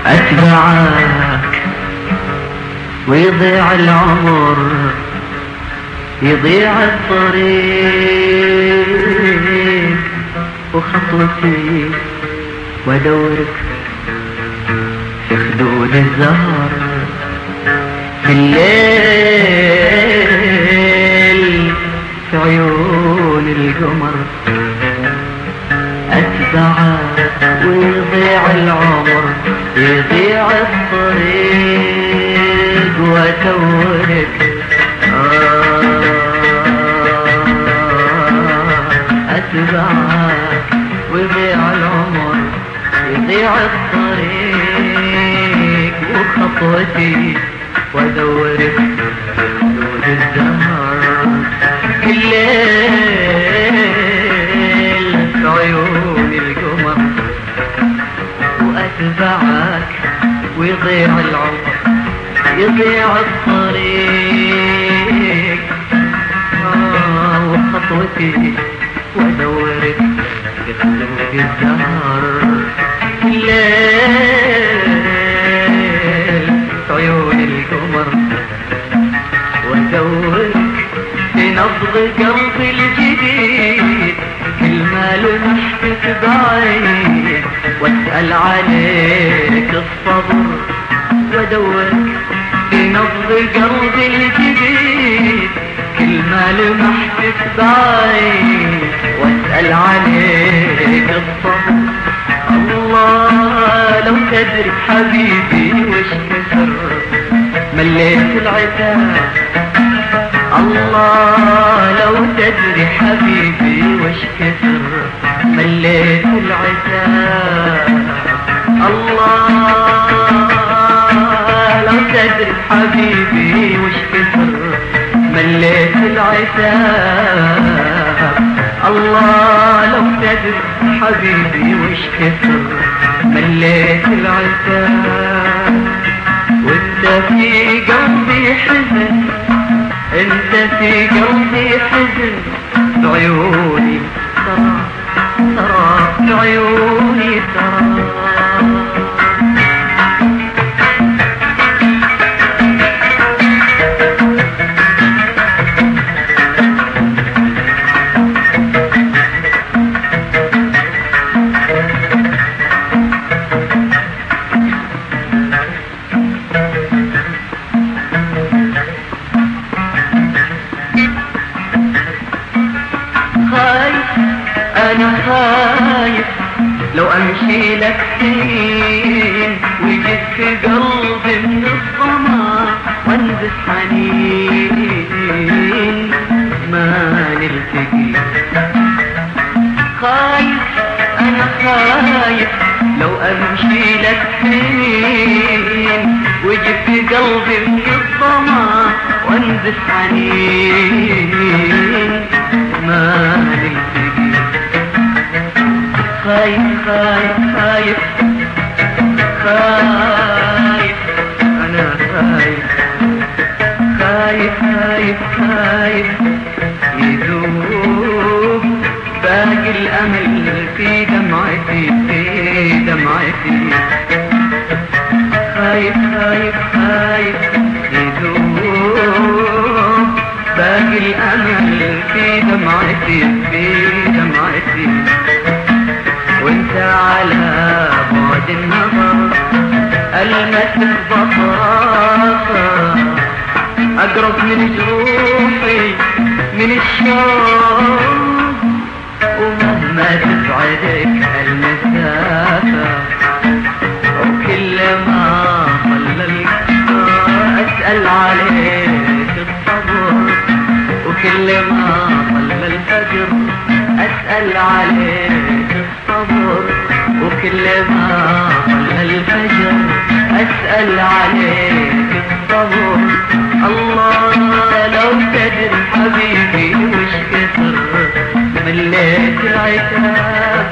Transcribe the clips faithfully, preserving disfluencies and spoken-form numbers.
أتبعك ويضيع العمر، يضيع الطريق وخطوتي وادورك في خدود الزهر، في الليل في عيون القمر. أتبعك ويضيع العمر، يضيع الطريق وادورك. أتبعك ويضيع العمر، يضيع الطريق وخطوتي وادورك في خدود الزهر، في الليل في عيون القمر. وأتبعك ويضيع العمر، يضيع الطريق آه وخطوتي وادورك في خدود الزهر، في الليل في عيون القمر. وادورك في نبض قلبي الجديد، كل ما لمحتك بعيد واسأل عليك الصبر. وادورك في نبض قلبي الجديد، كل ما لمحتك بعيد واسأل عليك الصبر. الله لو تدري حبيبي وش كثر مليت العتاب، الله لو تدري حبيبي وش كثر مليت العتاب. الله لو تدري حبيبي وش كثر مليت العتاب. الله لو تدري حبيبي وش كثر مليت العتاب. وانت في قلبي حزن، انت في قلبي حزن، بعيوني ترى ترى بعيوني ترى. أنا خايف لو أمشي لك سنين ويجيك في قلبي من الظما وانزف حنين ما نلتقي. خايف أنا خايف لو أمشي لك سنين ويجيك في قلبي من الظما وانزف حنين ما نلتقي. خايف خايف خايف خايف أنا خايف خايف خايف خايف يذوب باقي الأمل في دمعتي في دمعتي. خايف خايف خايف يذوب باقي الأمل في دمعتي في دمعتي. وانت على بعد النظر ألمسك بطرافة أقرب من جروحي من الشوق. ومهما تبعدك المسافة وكل ما ظللك أسأل عليك الصبر. وكل ما ظل الفجر أسأل عليك الصبر. وكل ما ظل الفجر أسأل عليك الصبر. الله لو تدري حبيبي وش كثر مليت العتاب.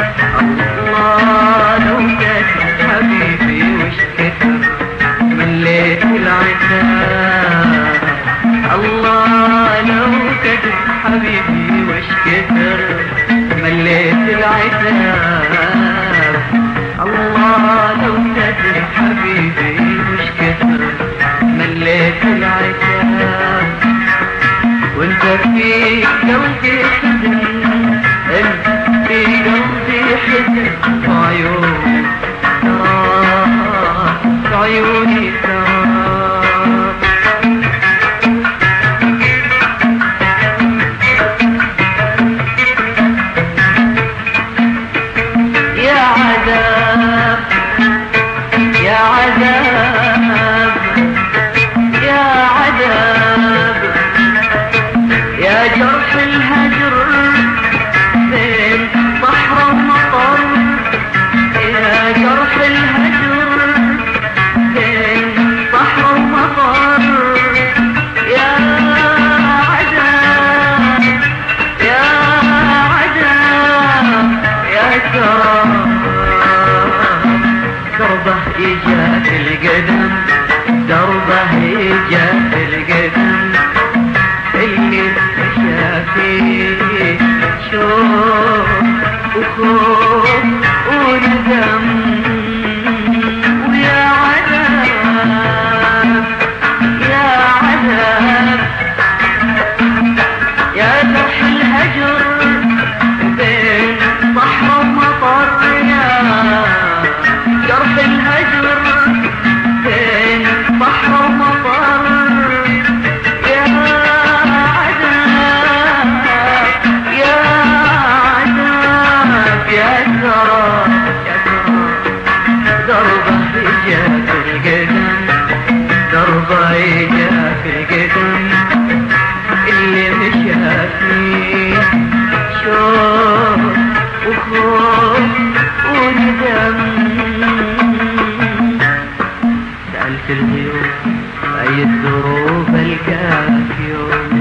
الله لو تدري حبيبي وش كثر مليت العتاب. الله لو تدري حبيبي وش كثر مليت العتاب. حبيبي وش كثر مليت العتاب وانت في قلبي حزن انت في قلبي حزن وعيوني تراب عيوني تراب يا عذاب يا عذاب يا عذاب يا جرح الهجر بين بحر ومطر يا جرح الهجر بين بحر ومطر يا عذاب يا عذاب يا تراب دربه اجا في القدم دربه اجا في القدم اللي شافيه شوق وخوف وندم ويا عذاب يا عذاب يا جرح الهجر بين بحر ومطر يا جرح الهجر بين بحر ومطر يا عذاب يا عذاب يا ترى يا ترى دربه اجا في القدم دربه اجا في القدم اللي مشى فيه شوق وخوف وندم سألت الغيوم أي الدروب ألقاك يوم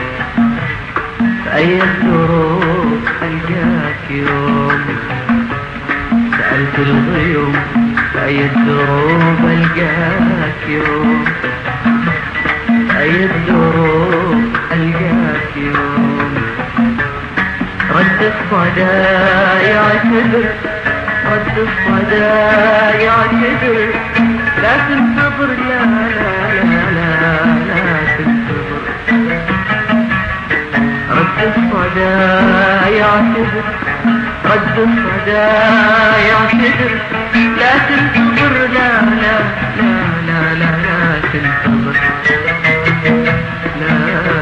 أي الدروب ألقاك يوم سألت الغيوم أي الدروب ألقاك يوم أي الدروب ألقاك يوم رد الصدى يعتذر رد الصدى يعتذر لا تنتظر لا لا لا لا لا تنتظر رد الصدى يعتذر رد الصدى يعتذر لا تنتظر لا لا لا لا لا لا تنتظر لا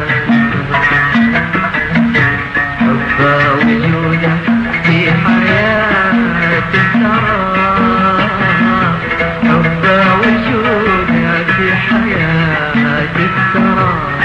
حب وجودك في حياة الثرى حب وجودك في حياة الثرى